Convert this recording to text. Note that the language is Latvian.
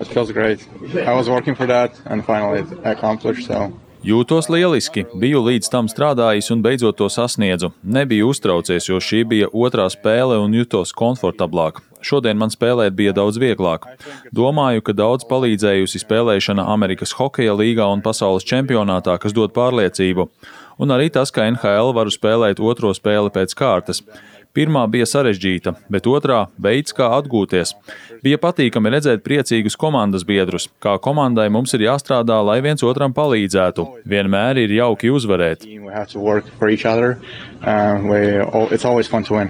feels great. I was working for that and finally it accomplished, so. Jūtos lieliski, biju līdz tam strādājis un beidzot to sasniedzu. Nebiju uztraucies, jo šī bija otrā spēle un jutos komfortablāk. Šodien man spēlēt bija daudz vieglāk. Domāju, ka daudz palīdzējusi spēlēšana Amerikas hokeja līgā un pasaules čempionātā, kas dod pārliecību. Un arī tas, ka NHL varu spēlēt otro spēli pēc kārtas. Pirmā bija sarežģīta, bet otrā veids, kā atgūties. Bija patīkami redzēt priecīgus komandas biedrus. Kā komandai mums ir jāstrādā, lai viens otram palīdzētu. Vienmēr ir jauki uzvarēt. We have to work for each other. It's always fun to win.